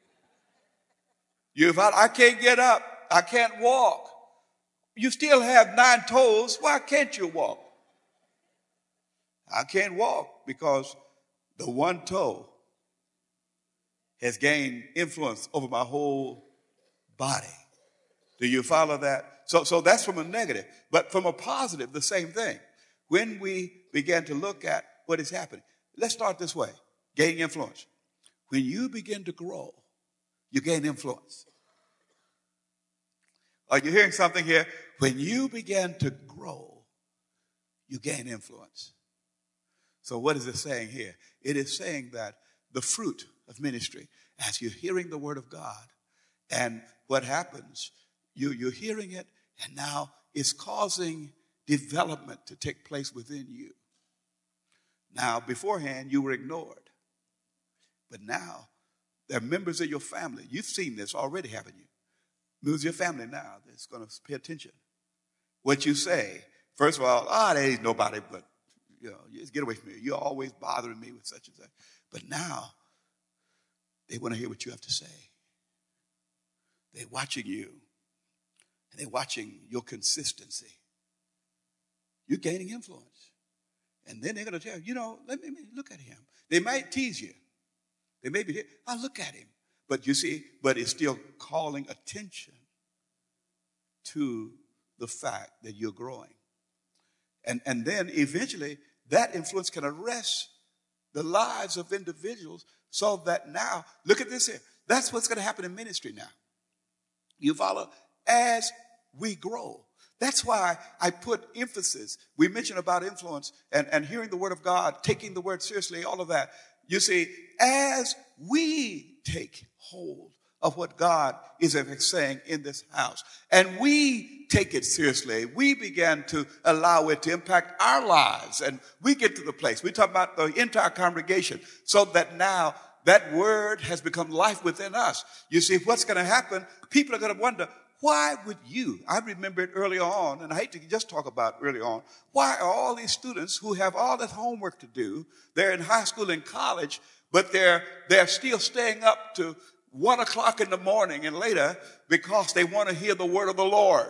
You follow? I can't get up. I can't walk. You still have nine toes. Why can't you walk? I can't walk because the one toe has gained influence over my whole body. Do you follow that? So, so that's from a negative. But from a positive, the same thing. When we begin to look at what is happening, let's start this way. Gaining influence. When you begin to grow, you gain influence. Are you hearing something here? When you begin to grow, you gain influence. So what is it saying here? It is saying that the fruit of ministry, as you're hearing the word of God, and what happens, you, you're hearing it, and now it's causing development to take place within you. Now, beforehand, you were ignored. But now, there are members of your family. You've seen this already, haven't you? Members of your family now that's going to pay attention. What you say, first of all, ah, oh, there ain't nobody but, you know, just get away from me. You're always bothering me with such and such. But now, they want to hear what you have to say. They're watching you. And they're watching your consistency. You're gaining influence. And then they're going to tell you, you know, let me look at him. They might tease you. They may be, I look at him. But you see, but it's still calling attention to the fact that you're growing. And, and then eventually that influence can arrest the lives of individuals so that now, look at this here. That's what's going to happen in ministry now. You follow? As we grow. That's why I put emphasis. We mentioned about influence and, and hearing the word of God, taking the word seriously, all of that. You see, as we take hold of what God is saying in this house. And we take it seriously. We begin to allow it to impact our lives. And we get to the place. We talk about the entire congregation so that now that word has become life within us. You see, what's going to happen? People are going to wonder, why would you? I remember it early on, and I hate to just talk about early on. Why are all these students who have all this homework to do, they're in high school and college, but they're, they're still staying up to one o'clock in the morning and later because they want to hear the word of the Lord?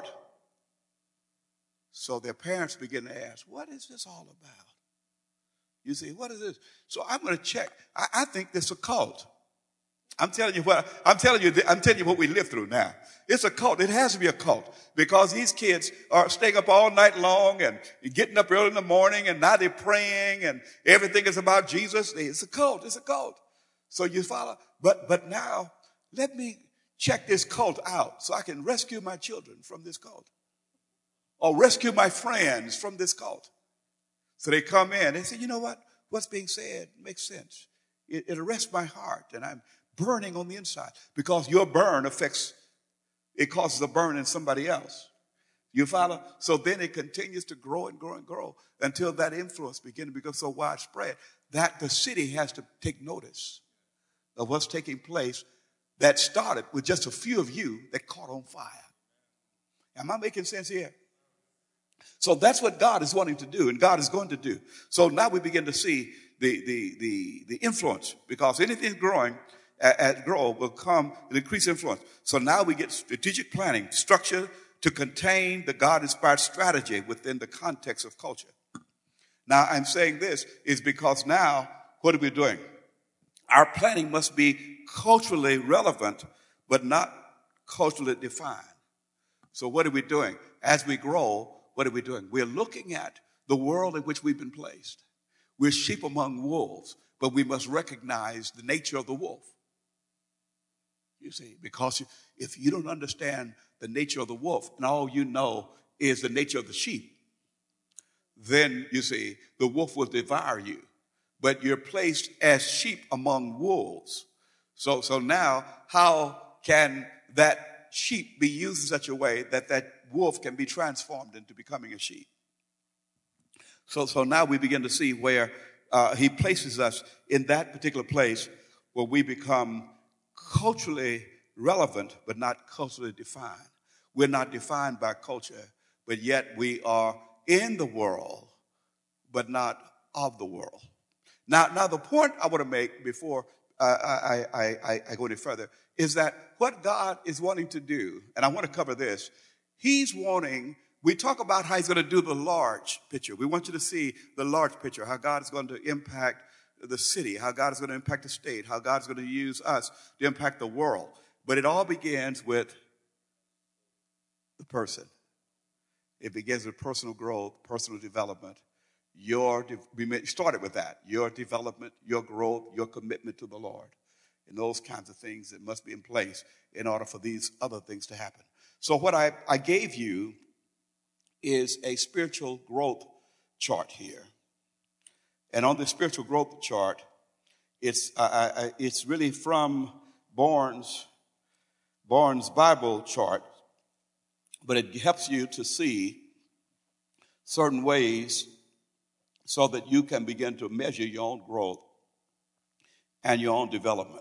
So their parents begin to ask, what is this all about? You see, what is this? So I'm going to check. I, I think this is a cult. I'm telling you what, I'm telling you, I'm telling you what we live through now. It's a cult. It has to be a cult because these kids are staying up all night long and getting up early in the morning, and now they're praying and everything is about Jesus. It's a cult. It's a cult. So you follow. But, but now let me check this cult out so I can rescue my children from this cult or rescue my friends from this cult. So they come in. They say, you know what? What's being said makes sense. It, it arrests my heart, and I'm burning on the inside because your burn affects, it causes a burn in somebody else. You follow? So then it continues to grow and grow and grow until that influence begins to become so widespread that the city has to take notice of what's taking place that started with just a few of you that caught on fire. Am I making sense here? So that's what God is wanting to do, and God is going to do. So now we begin to see the, the, the, the influence, because anything growing at grow will come an increased influence. So now we get strategic planning, structure to contain the God-inspired strategy within the context of culture. Now I'm saying this is because now what are we doing? Our planning must be culturally relevant, but not culturally defined. So what are we doing? As we grow, what are we doing? We're looking at the world in which we've been placed. We're sheep among wolves, but we must recognize the nature of the wolf. You see, because if you don't understand the nature of the wolf and all you know is the nature of the sheep, then you see, the wolf will devour you. But you're placed as sheep among wolves. So, so now, how can that sheep be used in such a way that that wolf can be transformed into becoming a sheep? So, so now we begin to see where uh, he places us in that particular place where we become culturally relevant, but not culturally defined. We're not defined by culture, but yet we are in the world, but not of the world. Now, now the point I want to make before uh, I, I, I, I go any further is that what God is wanting to do, and I want to cover this, he's wanting, we talk about how he's going to do the large picture. We want you to see the large picture, how God is going to impact the city, how God is going to impact the state, how God is going to use us to impact the world. But it all begins with the person. It begins with personal growth, personal development. Your, we started with that, your development, your growth, your commitment to the Lord, and those kinds of things that must be in place in order for these other things to happen. So what I, I gave you is a spiritual growth chart here. And on the spiritual growth chart, it's, uh, I, it's really from Barnes, Barnes Bible chart, but it helps you to see certain ways so that you can begin to measure your own growth and your own development.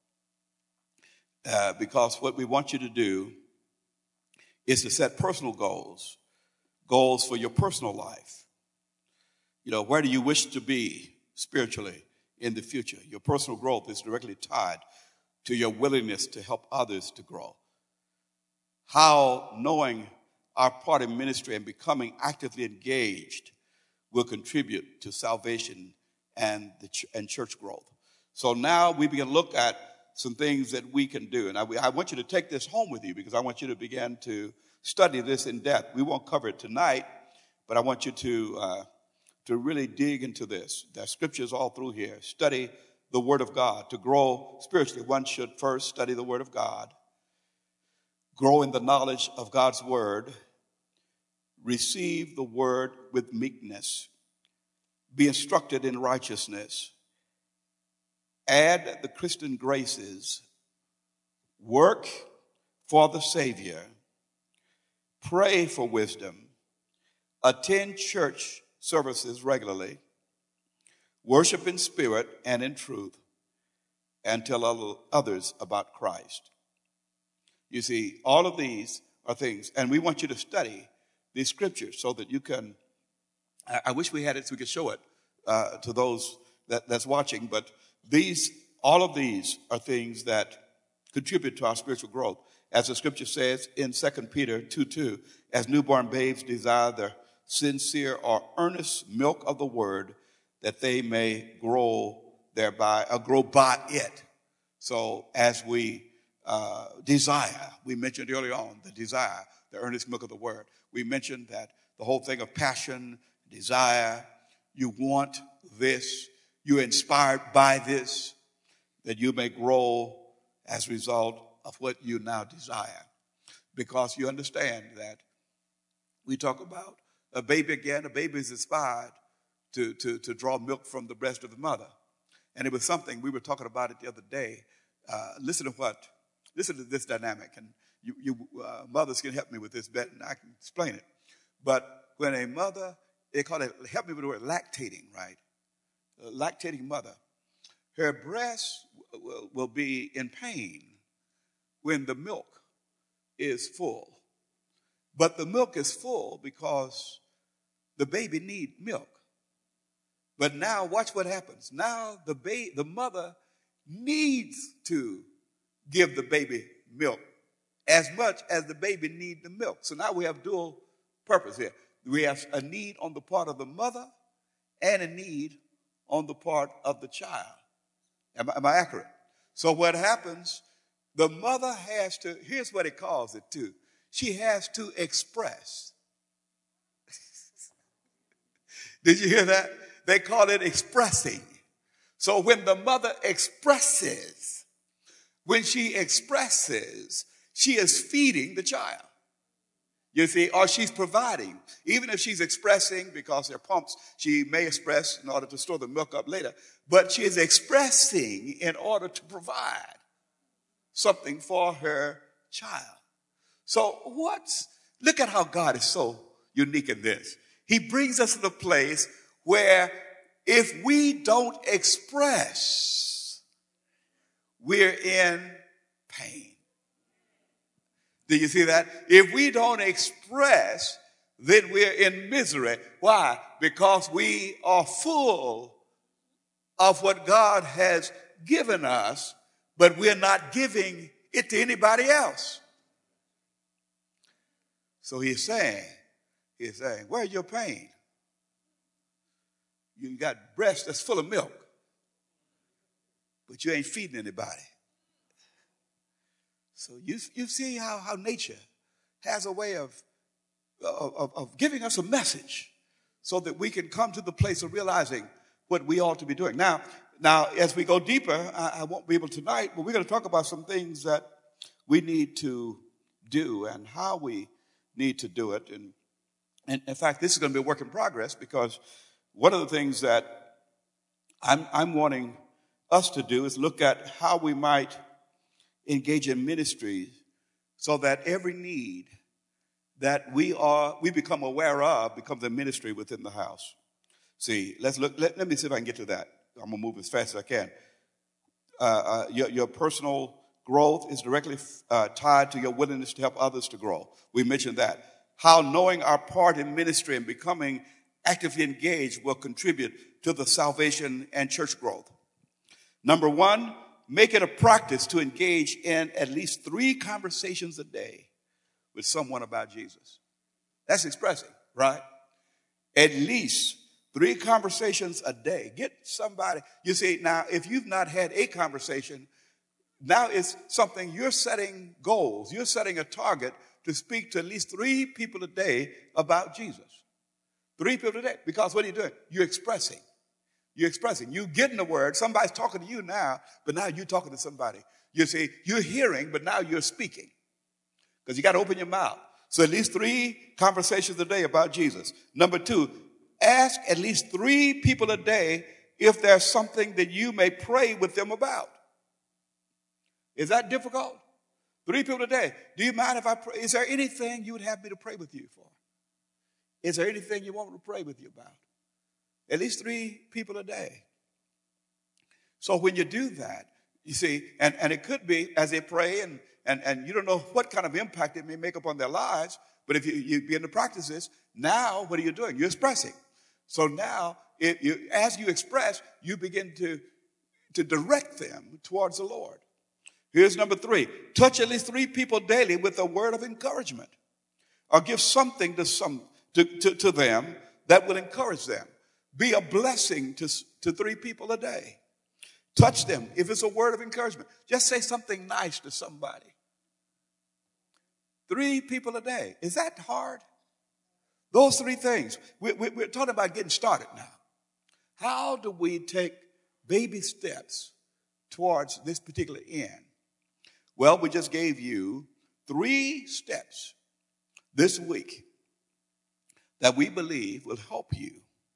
Uh, because what we want you to do is to set personal goals, goals for your personal life. You know, where do you wish to be spiritually in the future? Your personal growth is directly tied to your willingness to help others to grow. How knowing our part in ministry and becoming actively engaged will contribute to salvation and the ch- and church growth. So now we begin to look at some things that we can do. And I, I want you to take this home with you because I want you to begin to study this in depth. We won't cover it tonight, but I want you to uh, to really dig into this. There's scriptures all through here. Study the Word of God. To grow spiritually, one should first study the Word of God, grow in the knowledge of God's Word, receive the Word with meekness, be instructed in righteousness, add the Christian graces work for the Savior, pray for wisdom, attend church services regularly, worship in spirit and in truth, and tell others about Christ. You see, all of these are things, and we want you to study these scriptures so that you can, I, I wish we had it so we could show it uh, to those that, that's watching, but these, all of these are things that contribute to our spiritual growth. As the scripture says in Second Peter two two, as newborn babes desire the sincere or earnest milk of the word, that they may grow thereby, or grow by it. So as we uh, desire, we mentioned earlier on the desire, the earnest milk of the word. We mentioned that the whole thing of passion, desire, you want this, you're inspired by this, that you may grow as a result of what you now desire. Because you understand that we talk about a baby again, a baby is inspired to, to, to draw milk from the breast of the mother. And it was something, we were talking about it the other day. Uh, listen to what, listen to this dynamic. And you, you uh, mothers can help me with this better, and I can explain it. But when a mother, they call it, help me with the word lactating, right? A lactating mother, her breast will, will be in pain when the milk is full. But the milk is full because the baby needs milk. But now watch what happens. Now the ba- the mother needs to give the baby milk as much as the baby needs the milk. So now we have dual purpose here. We have a need on the part of the mother and a need on the part of the child. Am I, am I accurate? So what happens, the mother has to, here's what it calls it too. She has to express. Did you hear that? They call it expressing. So when the mother expresses, when she expresses, she is feeding the child. You see, or she's providing. Even if she's expressing, because there are pumps, she may express in order to store the milk up later, but she is expressing in order to provide something for her child. So what's, look at how God is so unique in this. He brings us to the place where if we don't express, we're in pain. Do you see that? If we don't express, then we're in misery. Why? Because we are full of what God has given us, but we're not giving it to anybody else. So he's saying, he's saying, where's your pain? You got breast that's full of milk, but you ain't feeding anybody. So you, you see how, how nature has a way of, of, of giving us a message so that we can come to the place of realizing what we ought to be doing. Now, now as we go deeper, I, I won't be able tonight, but we're going to talk about some things that we need to do and how we need to do it. And, and in fact, this is going to be a work in progress, because one of the things that I'm, I'm wanting us to do is look at how we might engage in ministry so that every need that we are, we become aware of becomes a ministry within the house. See, let's look, let, let me see if I can get to that. I'm going to move as fast as I can. Uh, uh, your, your personal growth is directly uh, tied to your willingness to help others to grow. We mentioned that. How knowing our part in ministry and becoming actively engaged will contribute to the salvation and church growth. Number one, make it a practice to engage in at least three conversations a day with someone about Jesus. That's expressing, right? At least three conversations a day. Get somebody. You see, now, if you've not had a conversation, now it's something you're setting goals. You're setting a target to speak to at least three people a day about Jesus. Three people a day. Because what are you doing? You're expressing. You're expressing. You're getting the word. Somebody's talking to you now, but now you're talking to somebody. You see, you're hearing, but now you're speaking. Because you got to open your mouth. So at least three conversations a day about Jesus. Number two, ask at least three people a day if there's something that you may pray with them about. Is that difficult? Three people a day. Do you mind if I pray? Is there anything you would have me to pray with you for? Is there anything you want me to pray with you about? At least three people a day. So when you do that, you see, and, and it could be as they pray, and, and, and you don't know what kind of impact it may make upon their lives, but if you, you begin to practice this, now what are you doing? You're expressing. So now, if you, as you express, you begin to, to direct them towards the Lord. Here's number three. Touch at least three people daily with a word of encouragement, or give something to some to, to, to them that will encourage them. Be a blessing to, to three people a day. Touch them. If it's a word of encouragement, just say something nice to somebody. Three people a day. Is that hard? Those three things. We, we, we're talking about getting started now. How do we take baby steps towards this particular end? Well, we just gave you three steps this week that we believe will help you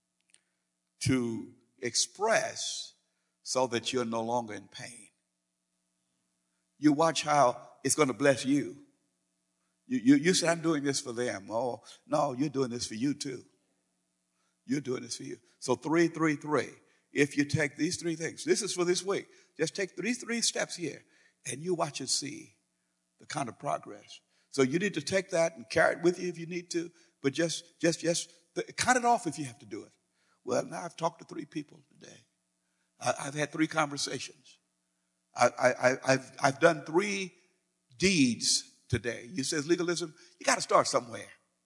to express so that you're no longer in pain. You watch how it's going to bless you. You, you, you say, I'm doing this for them. Oh, no, you're doing this for you too. You're doing this for you. So three, three, three. If you take these three things, this is for this week. Just take these three steps here, and you watch and see the kind of progress. So you need to take that and carry it with you if you need to, but just, just, just cut it off if you have to do it. Well, now I've talked to three people today. I, I've had three conversations. I, I, I've, I've done three deeds today. You says legalism, you got to start somewhere.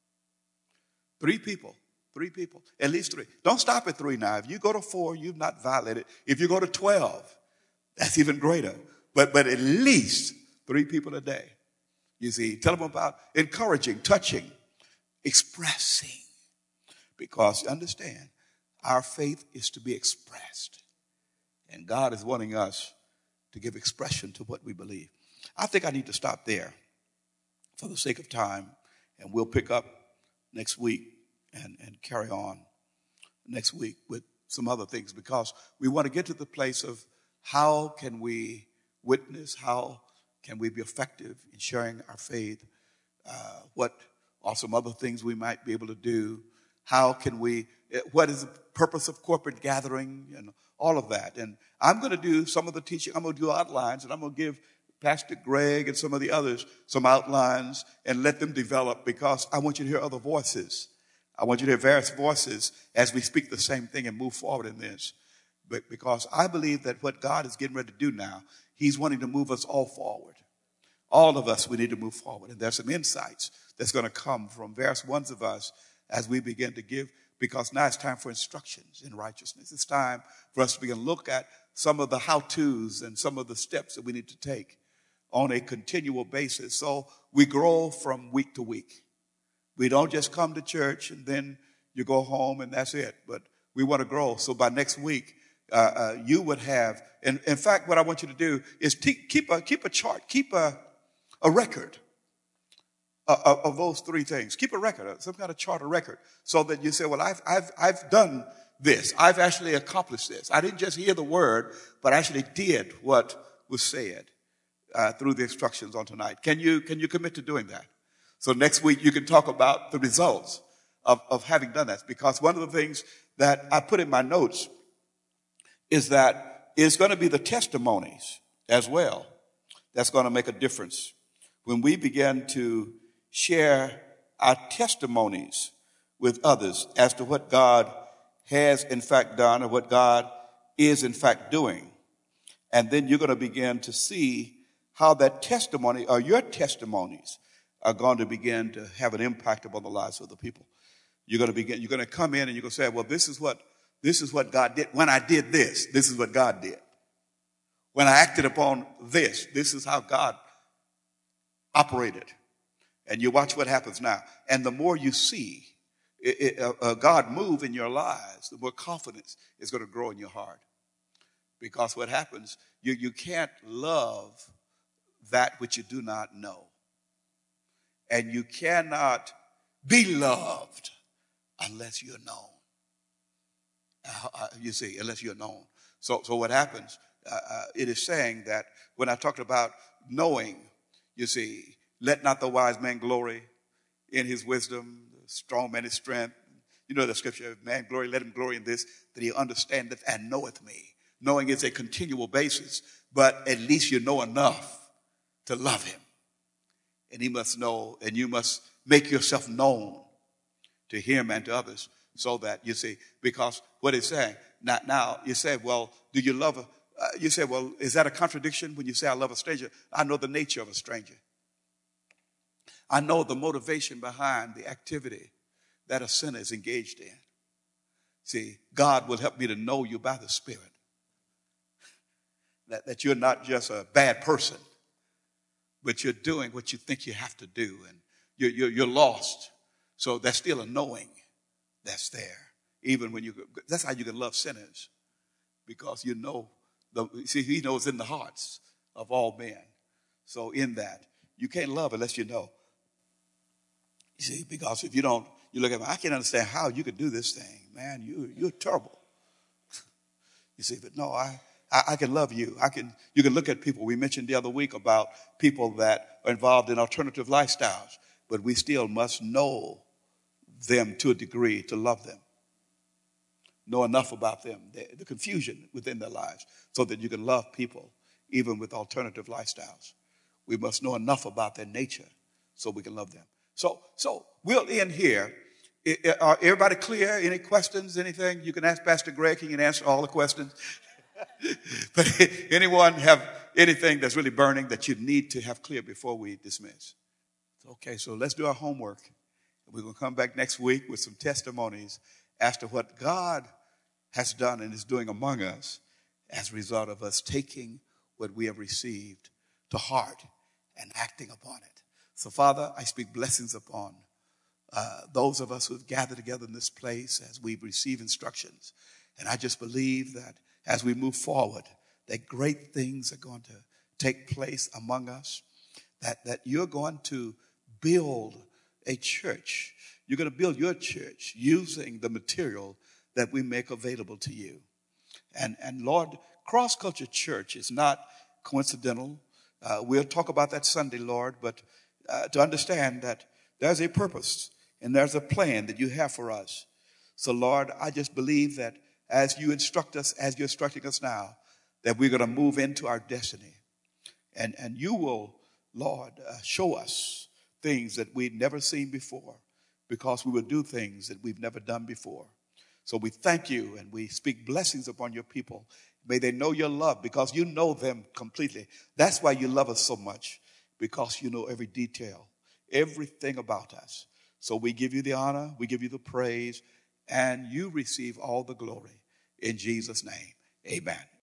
Three people, three people, at least three. Don't stop at three now. If you go to four, you've not violated. If you go to twelve, that's even greater. But, but at least three people a day. You see, tell them about encouraging, touching, expressing. Because understand, our faith is to be expressed. And God is wanting us to give expression to what we believe. I think I need to stop there for the sake of time, and we'll pick up next week and, and carry on next week with some other things, because we want to get to the place of how can we witness, how can we be effective in sharing our faith, uh, what are some other things we might be able to do, how can we, what is the purpose of corporate gathering, and all of that. And I'm going to do some of the teaching. I'm going to do outlines, and I'm going to give Pastor Greg and some of the others some outlines and let them develop, because I want you to hear other voices. I want you to hear various voices as we speak the same thing and move forward in this. But because I believe that what God is getting ready to do now, he's wanting to move us all forward. All of us, we need to move forward. And there's some insights that's going to come from various ones of us as we begin to give, because now it's time for instructions in righteousness. It's time for us to begin to look at some of the how-tos and some of the steps that we need to take on a continual basis. So we grow from week to week. We don't just come to church and then you go home and that's it. But we want to grow. So by next week, uh, uh, you would have, and in fact, what I want you to do is te- keep a keep a chart, keep a, a record of, of those three things. Keep a record, some kind of chart, a record, so that you say, well, I've I've I've done this. I've actually accomplished this. I didn't just hear the word, but I actually did what was said uh, through the instructions on tonight. Can you can you commit to doing that? So next week you can talk about the results of, of having done that. Because one of the things that I put in my notes is that it's going to be the testimonies as well that's going to make a difference. When we begin to share our testimonies with others as to what God has in fact done or what God is in fact doing. And then you're going to begin to see how that testimony or your testimonies are going to begin to have an impact upon the lives of the people. You're going to begin, you're going to come in and you're going to say, well, this is what, this is what God did. When I did this, this is what God did. When I acted upon this, this is how God operated. And you watch what happens now. And the more you see it, it, uh, uh, God move in your lives, the more confidence is going to grow in your heart. Because what happens, you, you can't love that which you do not know. And you cannot be loved unless you're known. Uh, you see, unless you're known. So, so what happens, uh, uh, it is saying that when I talked about knowing, You see, let not the wise man glory in his wisdom, the strong man his strength. You know the scripture, man glory, let him glory in this, that he understandeth and knoweth me. Knowing is a continual basis, but at least you know enough to love him. And he must know, and you must make yourself known to him and to others, so that, you see, because what it's saying, now, now you say, well, do you love a, uh, you say, well, is that a contradiction when you say I love a stranger? I know the nature of a stranger. I know the motivation behind the activity that a sinner is engaged in. See, God will help me to know you by the Spirit. That, that you're not just a bad person, but you're doing what you think you have to do, and you're, you're, you're lost. So there's still a knowing that's there. Even when you, that's how you can love sinners, because you know, the, see, he knows in the hearts of all men. So in that, you can't love unless you know. You see, because if you don't, you look at me, I can't understand how you could do this thing. Man, you, you're terrible. You see, but no, I, I, I can love you. I can, you can look at people. We mentioned the other week about people that are involved in alternative lifestyles, but we still must know them to a degree to love them. Know enough about them, the, the confusion within their lives, so that you can love people even with alternative lifestyles. We must know enough about their nature so we can love them. So, so we'll end here. Are everybody clear? Any questions, anything? You can ask Pastor Greg. He can answer all the questions. But anyone have anything that's really burning that you need to have clear before we dismiss? Okay, so let's do our homework. We're going to come back next week with some testimonies as to what God has done and is doing among us as a result of us taking what we have received to heart and acting upon it. So, Father, I speak blessings upon uh, those of us who have gathered together in this place as we receive instructions. And I just believe that as we move forward, that great things are going to take place among us, that, that you're going to build a church. You're going to build your church using the material that we make available to you. And, and Lord, Cross Culture Church is not coincidental. Uh, we'll talk about that Sunday, Lord, but uh, to understand that there's a purpose and there's a plan that you have for us. So, Lord, I just believe that as you instruct us, as you're instructing us now, that we're going to move into our destiny. And, and you will, Lord, uh, show us things that we've never seen before, because we will do things that we've never done before. So we thank you and we speak blessings upon your people. May they know your love, because you know them completely. That's why you love us so much, because you know every detail, everything about us. So we give you the honor, we give you the praise, and you receive all the glory. In Jesus' name, amen.